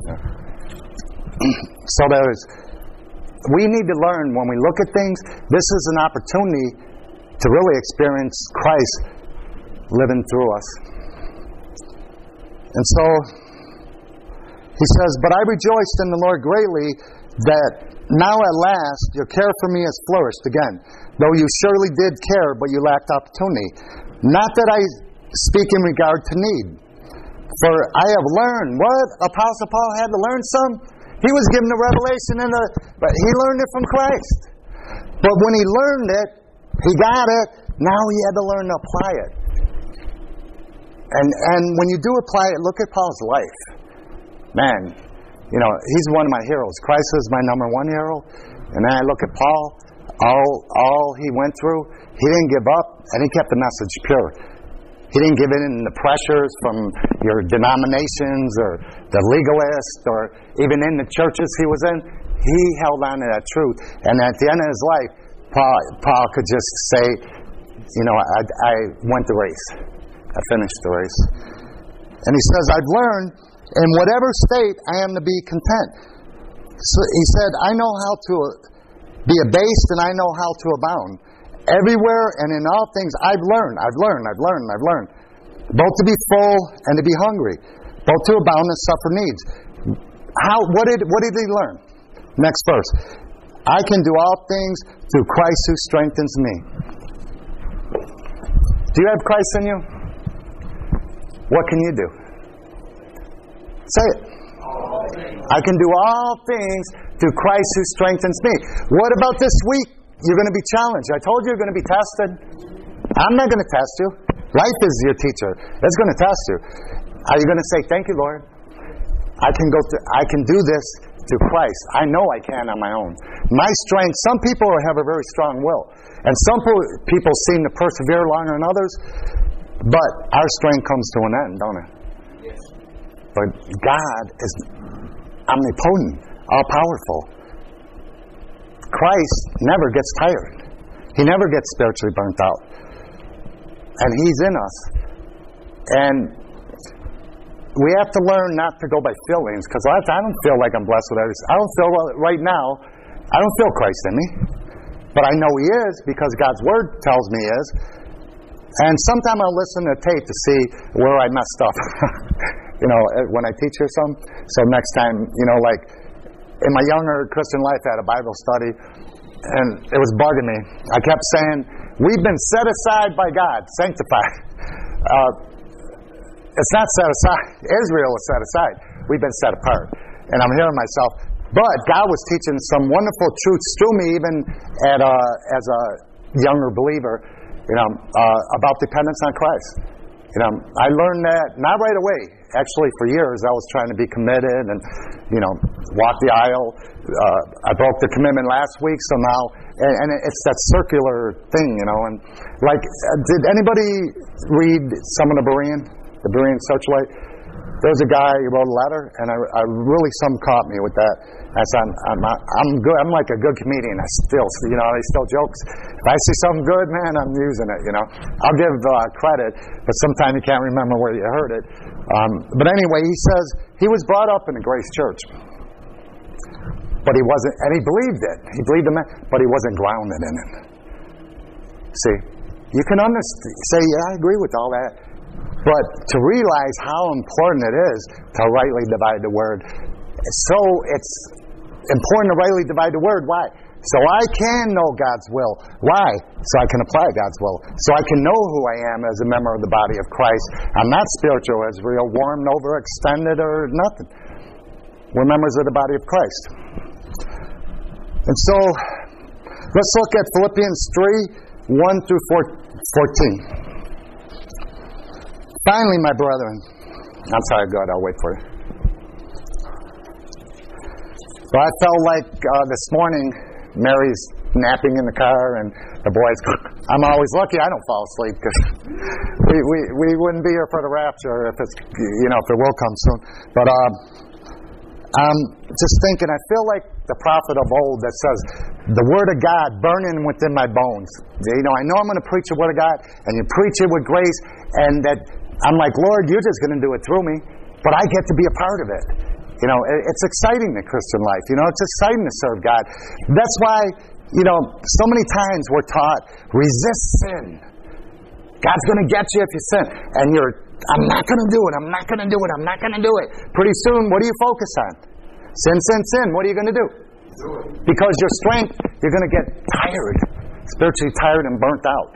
So we need to learn when we look at things, this is an opportunity to really experience Christ living through us. And so he says, but I rejoiced in the Lord greatly that now at last your care for me has flourished again, though you surely did care, but you lacked opportunity. Not that I speak in regard to need, for I have learned. What? Apostle Paul had to learn some? He was given the revelation, but he learned it from Christ. But when he learned it, he got it, now he had to learn to apply it. And when you do apply it, look at Paul's life. Man, he's one of my heroes. Christ is my number 1 hero. And then I look at Paul, all he went through, he didn't give up, and he kept the message pure. He didn't give in the pressures from your denominations or the legalists or even in the churches he was in. He held on to that truth. And at the end of his life, Paul could just say, I went the race. I finished the race. And he says, I've learned in whatever state I am to be content. So he said, I know how to be abased and I know how to abound. Everywhere and in all things I've learned. Both to be full and to be hungry. Both to abound and suffer needs. What did he learn? Next verse. I can do all things through Christ who strengthens me. Do you have Christ in you? What can you do? Say it. I can do all things through Christ who strengthens me. What about this week? You're going to be challenged. I told you you're going to be tested. I'm not going to test you. Life is your teacher. It's going to test you. Are you going to say, thank you, Lord? I can do this through Christ. I know I can on my own. My strength, some people have a very strong will. And some people seem to persevere longer than others. But our strength comes to an end, don't it? Yes. But God is omnipotent, all-powerful. Christ never gets tired. He never gets spiritually burnt out. And He's in us. And we have to learn not to go by feelings, because I don't feel like I'm blessed with everything. I don't feel right now, I don't feel Christ in me. But I know He is, because God's Word tells me He is. And sometimes I'll listen to tape to see where I messed up. When I teach or something. So next time, like in my younger Christian life, I had a Bible study, and it was bugging me. I kept saying, we've been set aside by God, sanctified. It's not set aside. Israel is set aside. We've been set apart. And I'm hearing myself. But God was teaching some wonderful truths to me, even as a younger believer, about dependence on Christ. I learned that not right away. Actually, for years, I was trying to be committed and, walk the aisle. I broke the commitment last week, so now, and it's that circular thing, and like, did anybody read some of the Berean Searchlight? There was a guy who wrote a letter, and I really, something caught me with that. I said, I'm good. I'm like a good comedian. I still jokes. If I see something good, man, I'm using it. I'll give credit, but sometimes you can't remember where you heard it. But anyway, he says he was brought up in a Grace Church, but he wasn't, and he believed it. He believed it, but he wasn't grounded in it. See, you can say, yeah, I agree with all that. But to realize how important it is to rightly divide the Word. So it's important to rightly divide the Word. Why? So I can know God's will. Why? So I can apply God's will. So I can know who I am as a member of the body of Christ. I'm not spiritual Israel, warmed over, extended, or nothing. We're members of the body of Christ. And so, let's look at Philippians 3, 1 through 14. Finally, my brethren, I'm sorry, God, I'll wait for you. So I felt like this morning, Mary's napping in the car, and the boys. I'm always lucky I don't fall asleep, because we wouldn't be here for the rapture if it's if it will come soon. But I'm just thinking, I feel like the prophet of old that says, the Word of God burning within my bones. I know I'm going to preach the Word of God, and you preach it with grace, and that. I'm like, Lord, you're just going to do it through me, but I get to be a part of it. It's exciting, the Christian life. It's exciting to serve God. That's why, so many times we're taught, resist sin. God's going to get you if you sin. And I'm not going to do it. I'm not going to do it. I'm not going to do it. Pretty soon, what do you focus on? Sin, sin, sin. What are you going to do? Because your strength, you're going to get tired, spiritually tired and burnt out.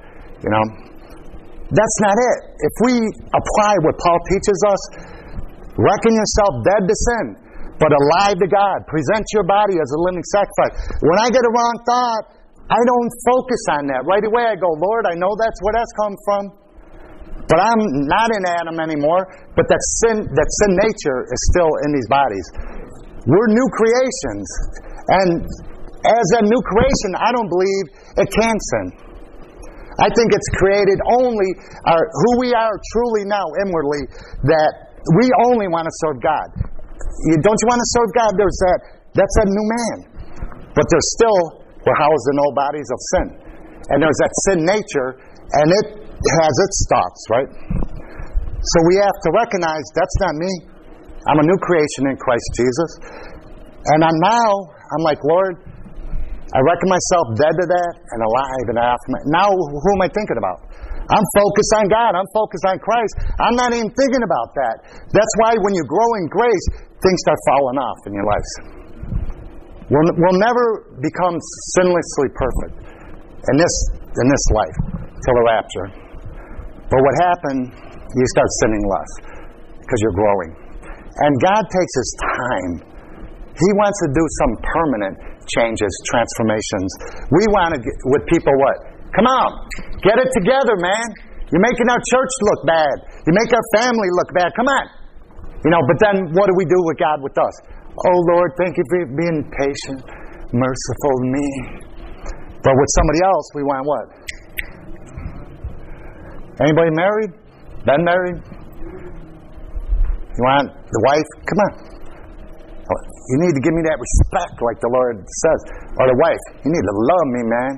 That's not it. If we apply what Paul teaches us, reckon yourself dead to sin, but alive to God. Present your body as a living sacrifice. When I get a wrong thought, I don't focus on that. Right away I go, Lord, I know that's where that's come from, but I'm not in Adam anymore, but that sin nature is still in these bodies. We're new creations. And as a new creation, I don't believe it can sin. I think it's created only who we are truly now inwardly, that we only want to serve God. Don't you want to serve God? That's a new man. But we're housed in old bodies of sin. And there's that sin nature, and it has its thoughts, right? So we have to recognize that's not me. I'm a new creation in Christ Jesus. And I'm like, Lord, I reckon myself dead to that and alive and after. Now, who am I thinking about? I'm focused on God. I'm focused on Christ. I'm not even thinking about that. That's why when you grow in grace, things start falling off in your life. We'll never become sinlessly perfect in this life till the rapture. But what happened, you start sinning less because you're growing. And God takes His time. He wants to do some permanent changes, transformations. We want to get with people what? Come on, get it together, man. You're making our church look bad. You make our family look bad. Come on. But then what do we do with God with us? Oh, Lord, thank you for being patient, merciful to me. But with somebody else, we want what? Anybody married? Been married? You want the wife? Come on. You need to give me that respect like the Lord says. Or the wife, you need to love me, man.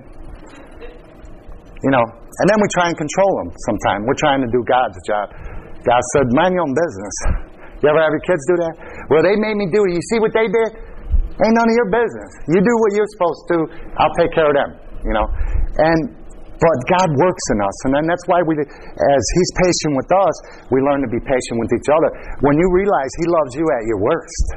And then we try and control them sometimes. We're trying to do God's job. God said, mind your own business. You ever have your kids do that? Well, they made me do it. You see what they did? Ain't none of your business. You do what you're supposed to. I'll take care of them. But God works in us. And then that's why as He's patient with us, we learn to be patient with each other. When you realize He loves you at your worst.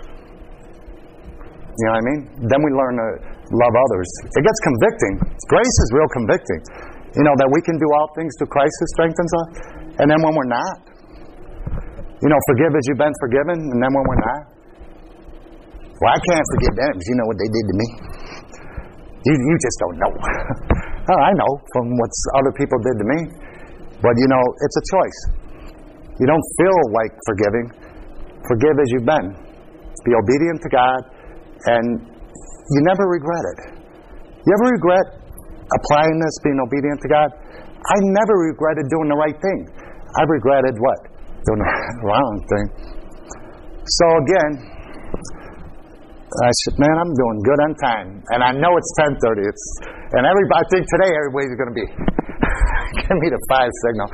You know what I mean? Then we learn to love others. It gets convicting. Grace is real convicting. That we can do all things through Christ who strengthens us. And then when we're not, forgive as you've been forgiven. And then when we're not, well, I can't forgive them because you know what they did to me. You just don't know. Oh, I know from what other people did to me. But it's a choice. You don't feel like forgiving. Forgive as you've been. Be obedient to God. And you never regret it. You ever regret applying this, being obedient to God? I never regretted doing the right thing. I regretted what? Doing the wrong thing. So again, I said, man, I'm doing good on time. And I know it's 10:30. I think today everybody's going to be. Give me the 5 signal.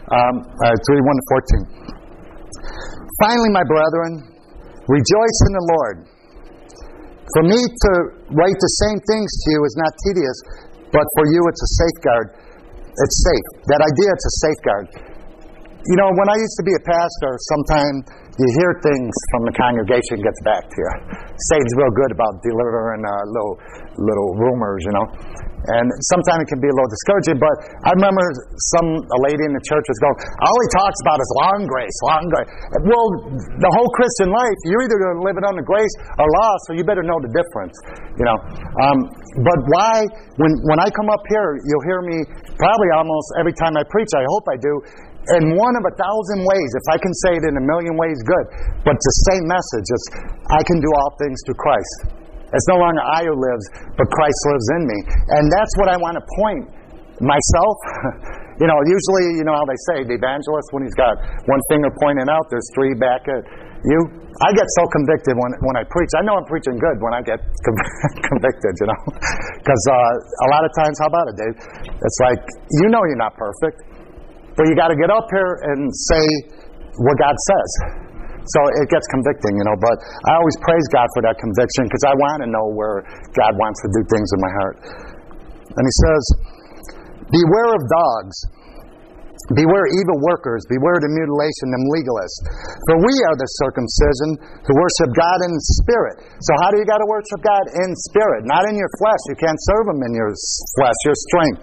3:1-14. Finally, my brethren, rejoice in the Lord. For me to write the same things to you is not tedious, but for you it's a safeguard. It's safe. That idea, it's a safeguard. When I used to be a pastor, sometimes you hear things from the congregation gets back to you. Save's real good about delivering little rumors, And sometimes it can be a little discouraging, but I remember a lady in the church was going, all he talks about is long grace, long grace. Well, the whole Christian life, you're either going to live it under grace or law, so you better know the difference, But why, when I come up here, you'll hear me probably almost every time I preach, I hope I do, in one of 1,000 ways. If I can say it in a million ways, good. But it's the same message. It's, I can do all things through Christ. It's no longer I who lives, but Christ lives in me. And that's what I want to point myself. Usually, how they say, the evangelist, when he's got one finger pointing out, there's 3 back at you. I get so convicted when I preach. I know I'm preaching good when I get convicted, Because a lot of times, how about it, Dave? It's like, you're not perfect. But you got to get up here and say what God says. So it gets convicting, But I always praise God for that conviction because I want to know where God wants to do things in my heart. And He says, beware of dogs. Beware evil workers. Beware the mutilation, them legalists. For we are the circumcision who worship God in spirit. So how do you got to worship God? In spirit, not in your flesh. You can't serve Him in your flesh, your strength.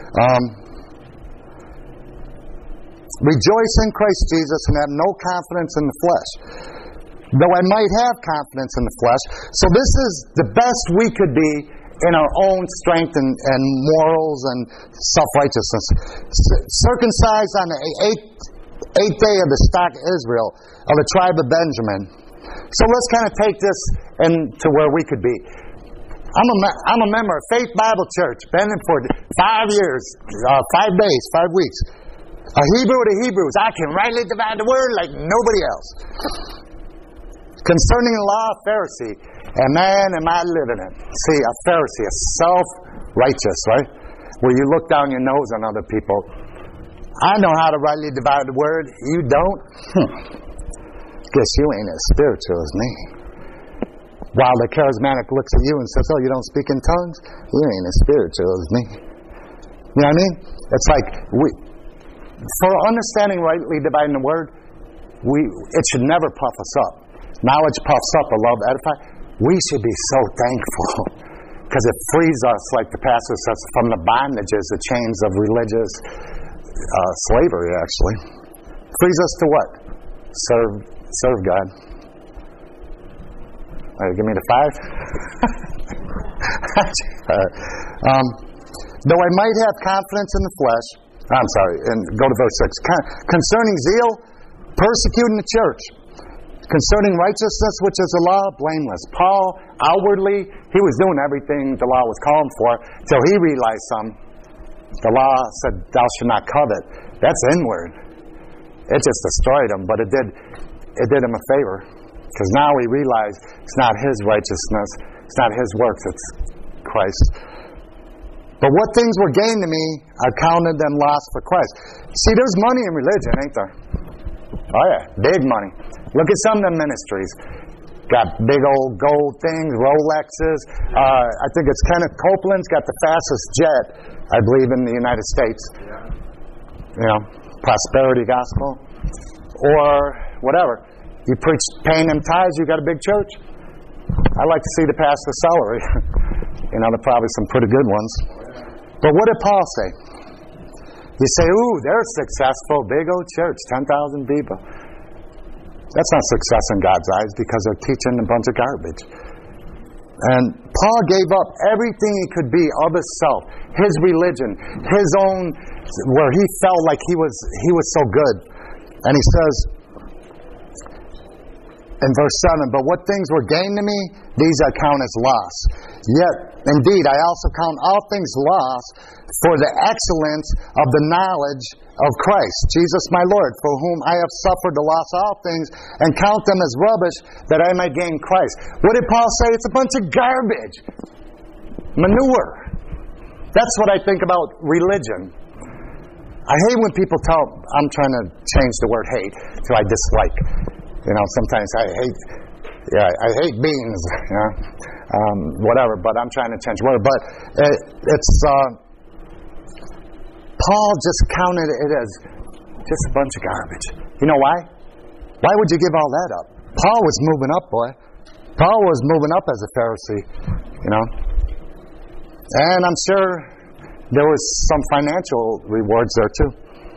Rejoice in Christ Jesus and have no confidence in the flesh, though I might have confidence in the flesh. So this is the best we could be in our own strength and morals and self-righteousness. Circumcised on the eighth day of the stock of Israel, of the tribe of Benjamin. So let's kind of take this into where we could be. I'm a member of Faith Bible Church, been in for 5 years, 5 days, 5 weeks. A Hebrew of the Hebrews. I can rightly divide the word like nobody else. Concerning the law, a Pharisee. And man, am I living it. See, a Pharisee, a self-righteous, right? Where you look down your nose on other people. I know how to rightly divide the word. You don't? Guess you ain't as spiritual as me. While the charismatic looks at you and says, oh, you don't speak in tongues? You ain't as spiritual as me. You know what I mean? It's like, for understanding rightly dividing the word, it should never puff us up. Knowledge puffs up, but love edifies. we should be so thankful because it frees us, like the pastor says, from the bondages, the chains of religious slavery, actually. Frees us to what? Serve God. All right, give me the 5. Though I might have confidence in the flesh, and go to verse 6. Concerning zeal, persecuting the church. Concerning righteousness, which is the law, blameless. Paul, outwardly, he was doing everything the law was calling for, till he realized something. The law said, thou should not covet. That's inward. It just destroyed him, but it did him a favor. Because now he realized it's not his righteousness, it's not his works, it's Christ. But what things were gained to me, I counted them lost for Christ. See, there's money in religion, ain't there? Oh yeah, big money. Look at some of the ministries. Got big old gold things, Rolexes. I think it's Kenneth Copeland's got the fastest jet, I believe, in the United States. You know, prosperity gospel. Or whatever. You preach paying them tithes, you got a big church. I like to see the pastor's salary. You know, there are probably some pretty good ones. But what did Paul say? You say, ooh, they're successful, big old church, 10,000 people. That's not success in God's eyes because they're teaching a bunch of garbage. And Paul gave up everything he could be of himself, his religion, his own, where he felt like he was so good. And he says in verse 7, but what things were gained to me, these I count as loss. Yet, indeed, I also count all things lost for the excellence of the knowledge of Christ, Jesus my Lord, for whom I have suffered the loss of all things, and count them as rubbish, that I might gain Christ. What did Paul say? It's a bunch of garbage. Manure. That's what I think about religion. I hate when people tell, I'm trying to change the word hate to I dislike. You know, sometimes I hate beans, you know, whatever, but I'm trying to change the word. But it's Paul just counted it as just a bunch of garbage. You know why? Why would you give all that up? Paul was moving up, boy. Paul was moving up as a Pharisee, you know. And I'm sure there was some financial rewards there too.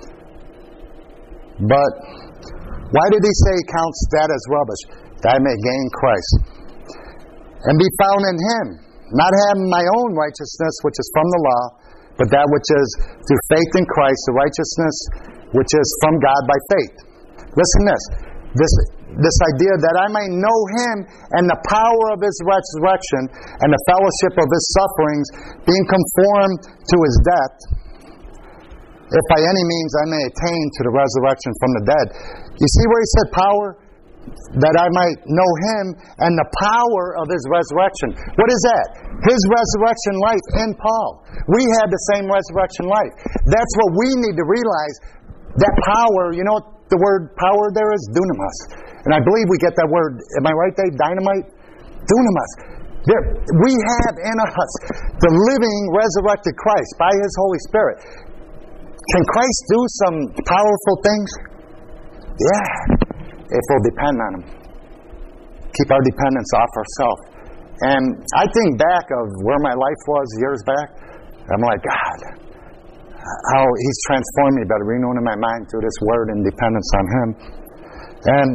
But why did he say he counts that as rubbish? That I may gain Christ. And be found in Him, not having my own righteousness, which is from the law, but that which is through faith in Christ, the righteousness which is from God by faith. Listen to this idea that I might know Him and the power of His resurrection and the fellowship of His sufferings, being conformed to His death, if by any means I may attain to the resurrection from the dead. You see where he said power? That I might know Him and the power of His resurrection. What is that? His resurrection life in Paul. We had the same resurrection life. That's what we need to realize. That power, you know what the word power there is? Dunamis. And I believe we get that word, am I right, Dave? Dynamite? Dunamis. We have in us the living, resurrected Christ by His Holy Spirit. Can Christ do some powerful things? Yeah. If we'll depend on Him. Keep our dependence off ourselves. And I think back of where my life was years back. I'm like, God, how He's transformed me by renewing my mind through this Word and dependence on Him. And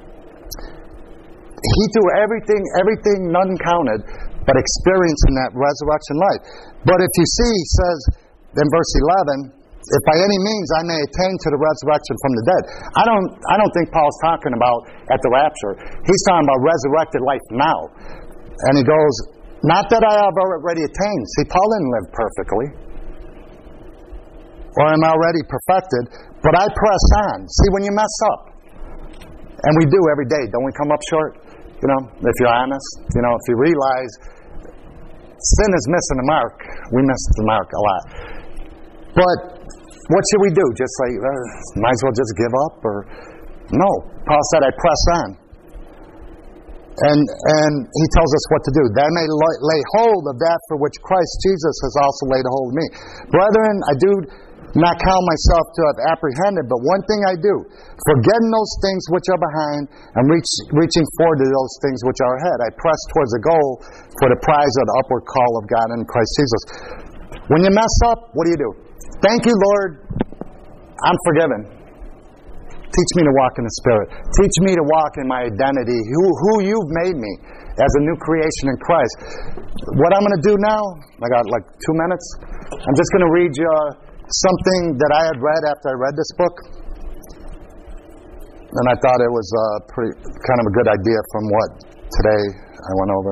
He threw everything none counted, but experiencing that resurrection life. But if you see, He says in verse 11, if by any means I may attain to the resurrection from the dead. I don't think Paul's talking about at the rapture. He's talking about resurrected life now. And he goes, not that I have already attained. See, Paul didn't live perfectly. Or am already perfected, but I press on. See, when you mess up, and we do every day, don't we come up short? You know, if you're honest, you know, if you realize sin is missing the mark, we miss the mark a lot. But what should we do? Just like, might as well just give up? Or no. Paul said, I press on. And he tells us what to do. That I may lay hold of that for which Christ Jesus has also laid hold of me. Brethren, I do not count myself to have apprehended, but one thing I do, forgetting those things which are behind and reaching forward to those things which are ahead. I press towards the goal for the prize of the upward call of God in Christ Jesus. When you mess up, what do? Thank you, Lord. I'm forgiven. Teach me to walk in the Spirit. Teach me to walk in my identity, who you've made me as a new creation in Christ. What I'm going to do now, I got like 2 minutes. I'm just going to read you something that I had read after I read this book. And I thought it was kind of a good idea from what today I went over.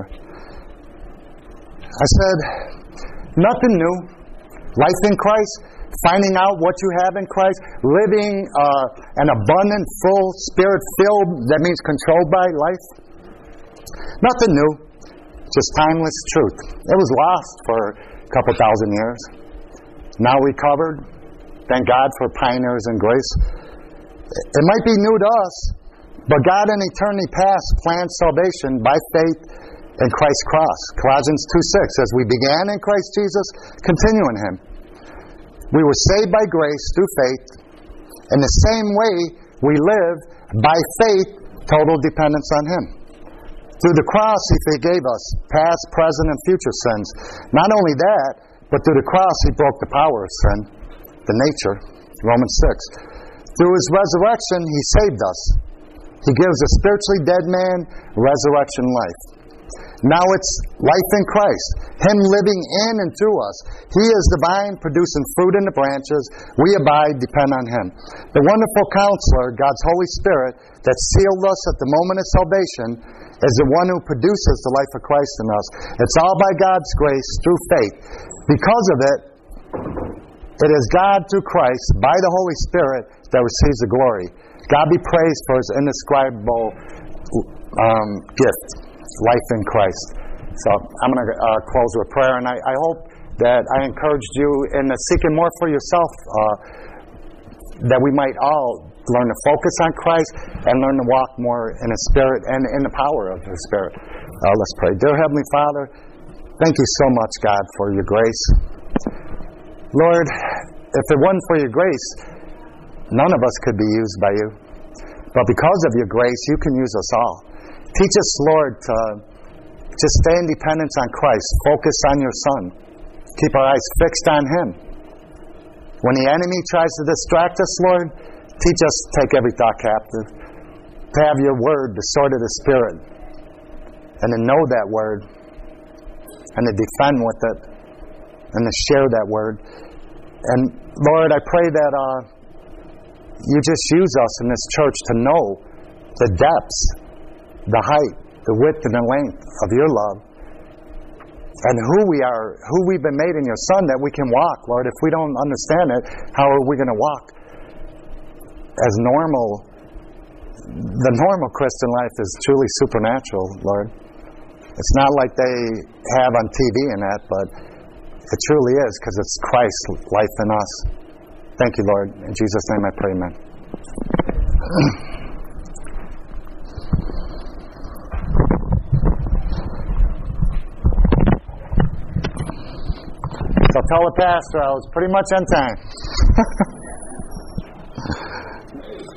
I said, nothing new. Life in Christ. Finding out what you have in Christ, living an abundant, full, Spirit-filled, that means controlled by life. Nothing new, just timeless truth. It was lost for a couple thousand years. Now recovered. Thank God for pioneers in grace. It might be new to us, but God in eternity past planned salvation by faith in Christ's cross. Colossians 2:6 says, we began in Christ Jesus, continue in Him. We were saved by grace through faith. In the same way, we live by faith, total dependence on Him. Through the cross, He forgave us past, present, and future sins. Not only that, but through the cross, He broke the power of sin, the nature. Romans 6. Through His resurrection, He saved us. He gives a spiritually dead man resurrection life. Now it's life in Christ, Him living in and through us. He is the vine, producing fruit in the branches. We abide, depend on Him. The wonderful Counselor, God's Holy Spirit, that sealed us at the moment of salvation, is the one who produces the life of Christ in us. It's all by God's grace through faith. Because of it, it is God through Christ, by the Holy Spirit, that receives the glory. God be praised for His indescribable gift. Life in Christ. So I'm going to close with prayer, and I hope that I encouraged you in the seeking more for yourself, that we might all learn to focus on Christ and learn to walk more in His Spirit and in the power of His Spirit. Let's pray. Dear Heavenly Father, thank you so much, God, for your grace. Lord, if it wasn't for your grace, none of us could be used by you. But because of your grace, you can use us all. Teach us, Lord, to just stay in dependence on Christ. Focus on your Son. Keep our eyes fixed on Him. When the enemy tries to distract us, Lord, teach us to take every thought captive. To have your word, the sword of the Spirit. And to know that word. And to defend with it. And to share that word. And Lord, I pray that you just use us in this church to know the depths, the height, the width, and the length of your love, and who we are, who we've been made in your Son, that we can walk, Lord. If we don't understand it, how are we going to walk? As normal, the normal Christian life is truly supernatural, Lord. It's not like they have on TV and that, but it truly is, because it's Christ's life in us. Thank you, Lord. In Jesus' name I pray, amen. So tell the pastor I was pretty much on time.